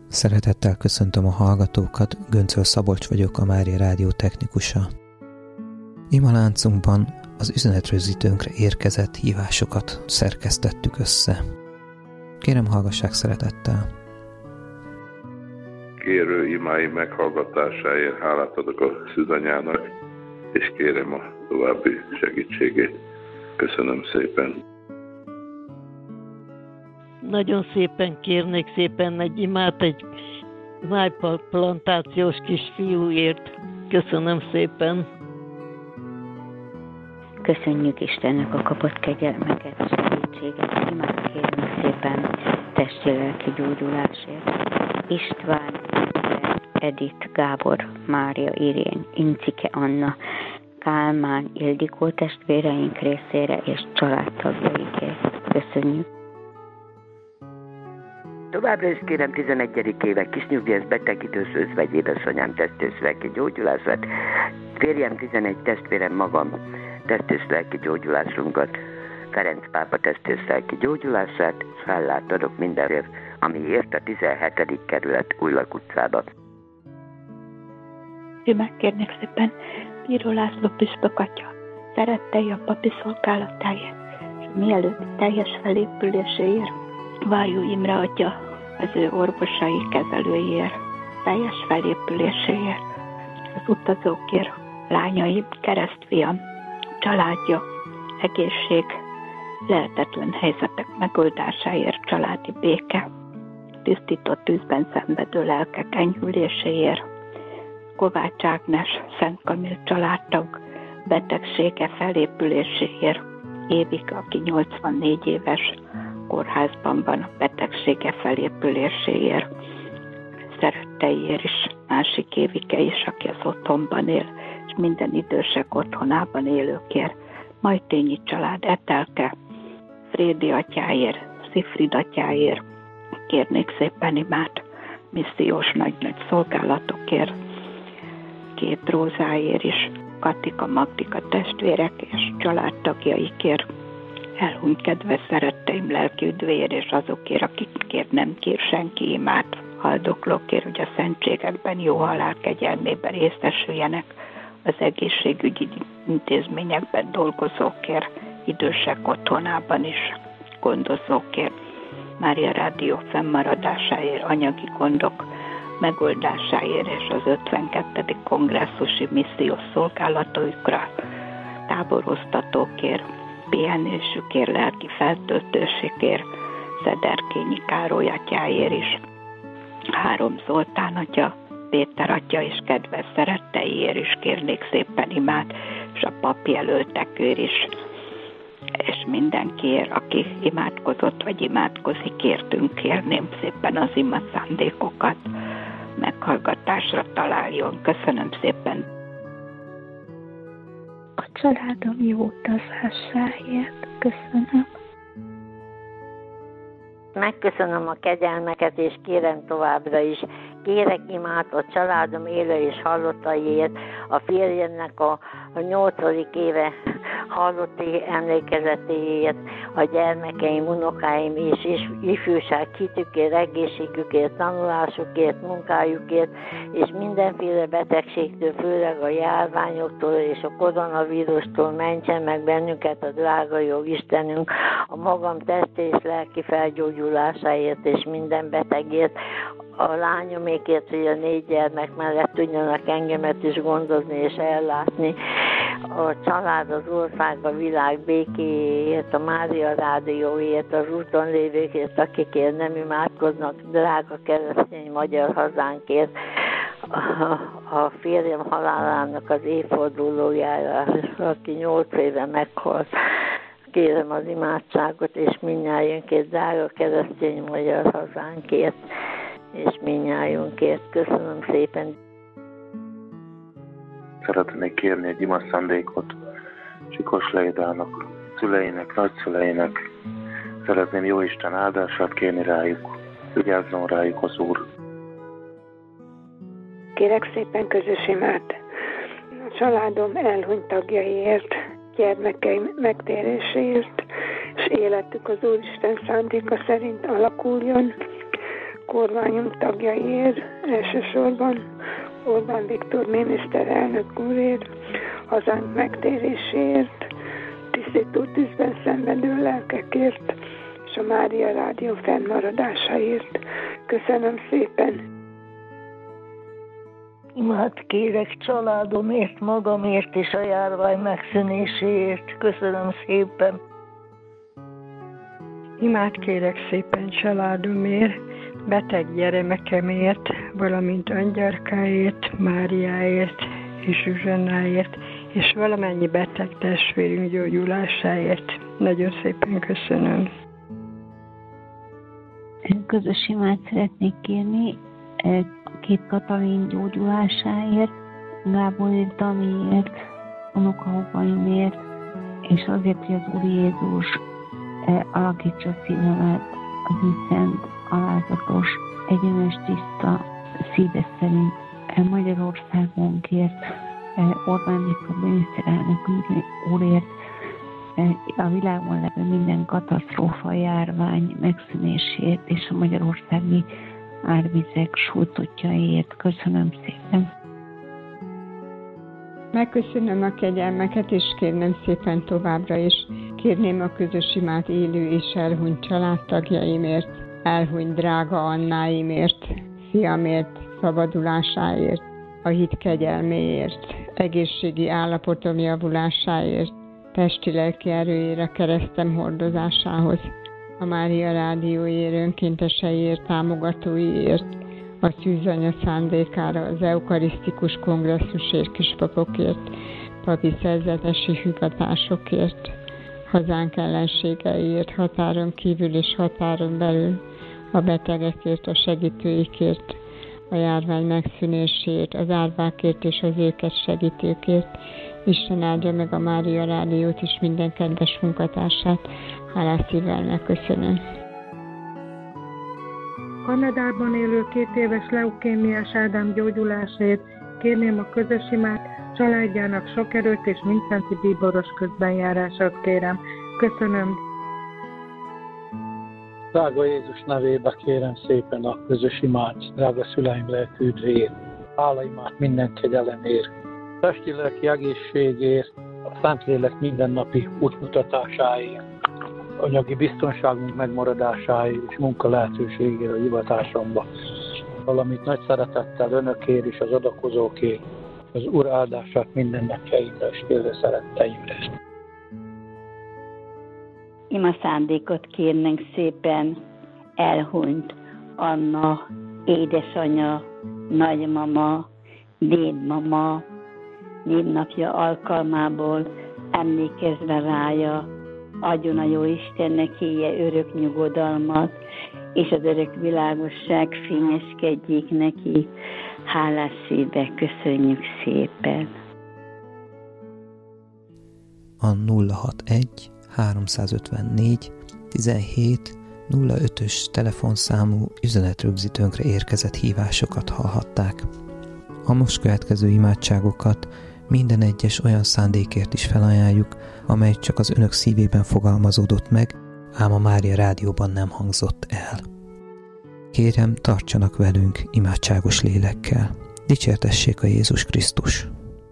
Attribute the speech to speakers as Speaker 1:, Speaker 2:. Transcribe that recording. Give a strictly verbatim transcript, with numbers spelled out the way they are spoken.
Speaker 1: Szeretettel köszöntöm a hallgatókat, Göncöl Szabolcs vagyok, a Mária Rádió technikusa. Imaláncunkban az üzenetrögzítőnkre érkezett hívásokat szerkesztettük össze. Kérem, hallgassák szeretettel!
Speaker 2: Kérő imái meghallgatásáért hálát adok a szűzanyának, és kérem a további segítségét. Köszönöm szépen!
Speaker 3: Nagyon szépen kérnék szépen egy imát egy májplantációs kisfiúért. Köszönöm szépen!
Speaker 4: Köszönjük Istennek a kapott kegyelmeket, segítséget, imát kérünk szépen testi-lelki gyógyulásért. István, Edith, Gábor, Mária, Irén, Incike, Anna, Kálmán, Ildikó testvéreink részére és családtagjaikért. Köszönjük!
Speaker 5: Továbbra is kérem tizenegyedik éve kisnyugdíjas betegidős özvegy édesanyám testős-lelki gyógyulását, férjem tizenegy testvérem magam testős-lelki gyógyulásunkat, Ferenc pápa testős-lelki gyógyulását, és hálát adok mindenért, amiért a tizenhetedik kerület Újlak utcába.
Speaker 6: Ő megkérnek szépen Bíró László püspök atya szerettei a papi szolgálatáért, és mielőtt teljes felépüléséért, Vájó Imre atya az ő orvosai kezelőjéért, teljes felépüléséért, az utazókért, lányai, keresztfiam, családja, egészség, lehetetlen helyzetek megoldásáért, családi béke, tisztított tűzben szenvedő lelkek enyhüléséért, Kovács Ágnes, Szent Kamil családtag betegsége felépüléséért, Évik, aki nyolcvannégy éves, kórházban van, a betegsége felépüléséért, szeretteiért is, másik Évike is, aki az otthonban él, és minden idősek otthonában élőkért, Majtényi család, Etelke, Frédi atyáért, Szifrid atyáért, kérnék szépen imát, missziós nagy-nagy szolgálatokért, két Rózáért is, Katika, Magdika testvérek és családtagjaikért, elhunyt kedves szeretteim lelki üdvéért, és azokért, akikért nem kér senki imát, haldoklókért, hogy a szentségekben, jó halál kegyelmében részesüljenek, az egészségügyi intézményekben dolgozókért, idősek otthonában is gondozókért, Mária Rádió fennmaradásáért, anyagi gondok megoldásáért és az ötvenkettedik kongresszusi missziós szolgálatokra, táboroztatókért, pihenésükért, lelki feltöltőségért, Szederkényi Károly atyáért is, Három Zoltán atya, Péter atya és kedves szeretteiért is kérnék szépen imát, és a papjelöltekért is, és mindenkiért, aki imádkozott vagy imádkozik, értünk, kérném szépen az ima szándékokat, meghallgatásra találjon. Köszönöm szépen. A családom jó utazásáért köszönöm.
Speaker 7: Megköszönöm a kegyelmeket, és kérem továbbra is. Kérek imát a családom élő és halottaiért, a férjemnek a, a nyolcadik éve halotti emlékezetéért, a gyermekeim, unokáim és, és ifjúság hitükért, egészségükért, tanulásukért, munkájukért, és mindenféle betegségtől, főleg a járványoktól és a koronavírustól mentsen meg bennünket a drága jó Istenünk, a magam testi és lelki felgyógyulásáért és minden betegért, a lányomékért, hogy a négy gyermek mellett tudjanak engemet is gondozni és ellátni, a család, az ország, a világ békéjét, a Mária Rádióért, az úton lévőkért, akikért nem imádkoznak, drága keresztény magyar hazánkért, a, a férjem halálának az évfordulójára, aki nyolc éve meghalt. Kérem az imádságot, és mindnyájunkért, drága keresztény magyar hazánkért, és mindnyájunkért. Köszönöm szépen.
Speaker 8: Szeretnék kérni egy ima szándékot Sikos Leidának, szüleinek, nagyszüleinek. Szeretném Jóisten áldását kérni rájuk. Vigyázzon rájuk az Úr.
Speaker 9: Kérek szépen közös imát a családom elhunyt tagjaiért, gyermekeim megtéréséért, és életük az Úristen szándéka szerint alakuljon. kormányunk tagjaiért, elsősorban Orbán Viktor miniszterelnök úrért, hazánk megtéréséért, tisztító tűzben szenvedő lelkekért, és a Mária Rádió fennmaradásáért. Köszönöm szépen!
Speaker 3: Imát kérek családomért, magamért és a járvány megszűnéséért. Köszönöm szépen!
Speaker 10: Imát kérek szépen családomért, beteg gyermekemért, valamint Angyarkáért, Máriáért és Zsuzsannáért, és valamennyi beteg testvérünk gyógyulásáért. Nagyon szépen köszönöm.
Speaker 4: Közös imát szeretnék kérni két Katalin gyógyulásáért, Gábor Daniért, unokahugaimért, és azért, hogy az Úr Jézus alakítsa szívemet az ő szent, alázatos, egyenes, tiszta szíve szerint Magyarországonkért, Orbán Viktor miniszterelnök úrért, a világon levő minden katasztrófa, járvány megszűnésért és a magyarországi árvizek sújtottjaiért. Köszönöm szépen!
Speaker 10: Megköszönöm a kegyelmeket, és kérnem szépen továbbra is. Kérném a közös imát élő és elhunyt családtagjaimért, elhunyt drága Annáimért, fiamért, szabadulásáért, a hit kegyelméért, egészségi állapotom javulásáért, testi-lelki erőjére, keresztem hordozásához, a Mária Rádióért, önkénteseiért, támogatóiért, a szűzanya szándékára, az eukarisztikus kongresszusért, kispapokért, papi szerzetesi hivatásokért, hazánk ellenségeiért, határon kívül és határon belül, a betegekért, a segítőikért, a járvány megszűnésért, az árvákért és az őket segítőkért. Isten áldja meg a Mária Rádiót és minden kedves munkatársát. Hálás szívvel megköszönöm.
Speaker 11: Kanadában élő két éves leukémiás Ádám gyógyulásért kérném a közös imát, családjának sok erőt és mindszenti bíboros közbenjárását kérem. Köszönöm.
Speaker 12: Drága Jézus nevébe kérem szépen a közös imát, drága szüleim lelkű üdvéért, hálaimát minden kegyelemért, testi-lelki egészségért, a Szentlélek mindennapi útmutatásáért, anyagi biztonságunk megmaradásáért és munka lehetőségére a hivatásomba, valamint nagy szeretettel önökért és az adakozókért, az Úr áldását minden napjaimra és félre szeretteimre.
Speaker 6: Ima szándékot kérnénk szépen elhunyt Anna, édesanya, nagymama, dédmama névnapja alkalmából emlékezve rája, adjon a jó Istennek élje örök nyugodalmat, és az örök világosság fényeskedjék neki. Hálás szívvel köszönjük szépen.
Speaker 1: A nulla hatvanegy háromszázötvennégy tizenhét nulla ötös telefonszámú üzenetrögzítőnkre érkezett hívásokat hallhatták. A most következő imádságokat minden egyes olyan szándékért is felajánljuk, amely csak az önök szívében fogalmazódott meg, ám a Mária Rádióban nem hangzott el. Kérem, tartsanak velünk imádságos lélekkel. Dicsértessék a Jézus Krisztus!